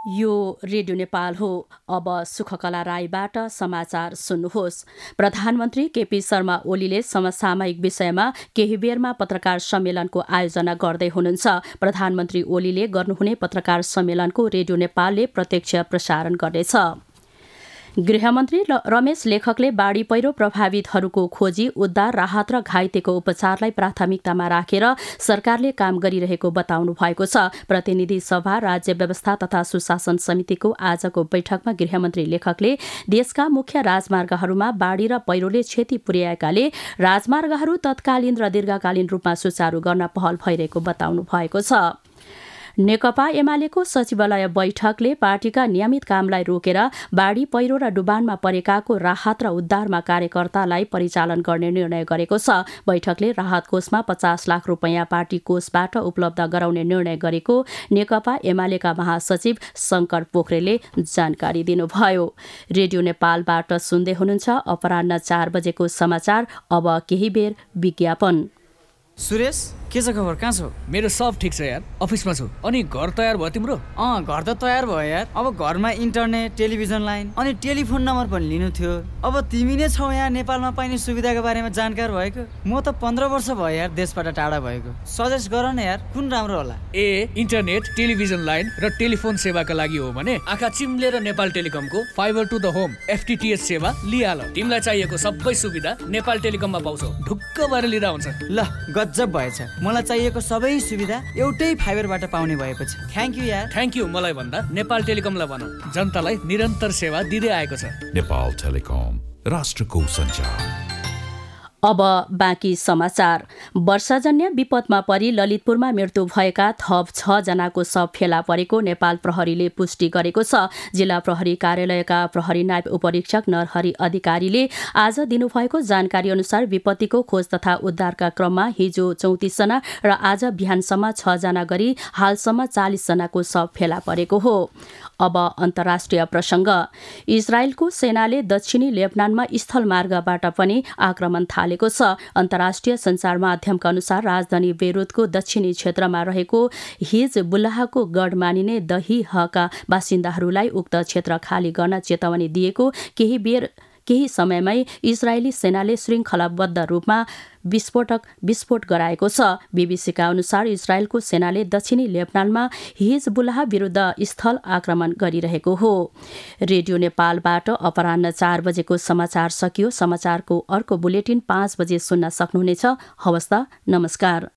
यो रेडियो नेपाल हो। अब सुखकला राईबाट समाचार सुन्नुहोस्। प्रधानमन्त्री केपी शर्मा ओलीले समसामयिक विषयमा केही बेरमा पत्रकार सम्मेलनको आयोजना गर्दै हुनुहुन्छ। प्रधानमन्त्री ओलीले गर्नुहुने पत्रकार सम्मेलनको रेडियो नेपालले प्रत्यक्ष प्रसारण गर्नेछ। गृहमन्त्री रमेश लेखकले बाढी पहिरो प्रभावितहरूको खोजी, उद्धार, राहत र घाइतेको उपचारलाई प्राथमिकतामा राखेर सरकारले काम गरिरहेको बताउनु भएको छ। प्रतिनिधि सभा राज्य व्यवस्था तथा सुशासन समितिको आजको बैठकमा गृहमन्त्री लेखकले देशका मुख्य राजमार्गहरूमा बाढी र पहिरोले क्षति पुर्याएकाले राजमार्गहरू तत्कालीन र दीर्घकालीन रूपमा सुचारू गर्न पहल भइरहेको बताउनु भएको छ। नेकपा एमालेको सचिवालय बैठकले पार्टीका नियमित कामलाई रोकेर बाढी पहिरो र डुबानमा परेकाको राहत र उद्धारमा कार्यकर्तालाई परिचालन गर्ने निर्णय गरेको छ। बैठकले राहत कोषमा 50 लाख रुपैयाँ पार्टी कोषबाट उपलब्ध गराउने निर्णय गरेको नेकपा एमालेका महासचिव शंकर पोखरेलले जानकारी दिनुभयो। रेडियो नेपालबाट सुन्दै हुनुहुन्छ। अपराह्न 4 बजेको समाचार। अब केही बेर विज्ञापन। सुरेश, के छ खबर? कहाँ छौ? मेरो सब ठिक छ यार, अफिसमा छु। अनि घर तयार भयो तिम्रो? घर त तयार भयो यार। अब घरमा इन्टरनेट, टेलिभिजन लाइन अनि टेलिफोन नम्बर पनि लिनु थियो। अब तिमी नै छौ यहाँ नेपालमा पाइने सुविधाको बारेमा जानकार भएको। म त 15 वर्ष भयो यार देशबाट टाढा भएको। सजेस्ट गर न यार, कुन राम्रो होला? इन्टरनेट, टेलिभिजन लाइन र टेलिफोन सेवाका लागि हो भने आँखा चिम्लेर नेपाल टेलिकमको fibre to the home FTTH सेवा लिहाल। तिमीलाई चाहिएको सबै सुविधा नेपाल टेलिकममा पाउँछौ। ढुक्क भएर लिँदा हुन्छ। ल, गजब भएछ। मलाई चाहिएको सबै सुविधा एउटै फाइबरबाट पाउने भएपछि थ्याङ्क यू यार। थ्याङ्क यू मलाई भन्दा नेपाल टेलिकमलाई भन। जनतालाई निरन्तर सेवा दिँदै आएको छ। नेपाल टेलिकम, राष्ट्रको सञ्चार। अब बाँकी समाचार। वर्षाजन्य विपदमा परि ललितपुरमा मृत्यु भएका थप 6 जनाको शव फेला परेको नेपाल प्रहरीले पुष्टि गरेको छ। जिल्ला प्रहरी कार्यालयका प्रहरी नायब उपरीक्षक नरहरि अधिकारीले आज दिनुभएको जानकारी अनुसार विपत्तिको खोज तथा उद्धारका क्रममा हिजो 34 जना र आज बिहानसम्म 6 जना गरी हालसम्म 40 जनाको शव फेला परेको हो। अब अन्तर्राष्ट्रिय प्रसङ्ग। इजरायलको सेनाले दक्षिणी लेबनानमा स्थलमार्गबाट पनि आक्रमण थालेको छ। अन्तर्राष्ट्रिय सञ्चार माध्यमका अनुसार राजधानी बेरुतको दक्षिणी क्षेत्रमा रहेको हिजबुल्लाहको गढ मानिने दहिहका बासिन्दाहरूलाई उक्त क्षेत्र खाली गर्न चेतावनी दिएको केही समयमै इजरायली सेनाले श्रृङ्खलाबद्ध रूपमा विस्फोट गराएको छ। बीबीसीका अनुसार इजरायलको सेनाले दक्षिणी लेबनानमा हिजबुल्लाह विरुद्ध स्थल आक्रमण गरिरहेको हो। रेडियो नेपालबाट अपराह्न 4 बजेको समाचार सकियो। समाचारको अर्को बुलेटिन 5 बजे सुन्न सक्नुहुनेछ। हवस् त, नमस्कार।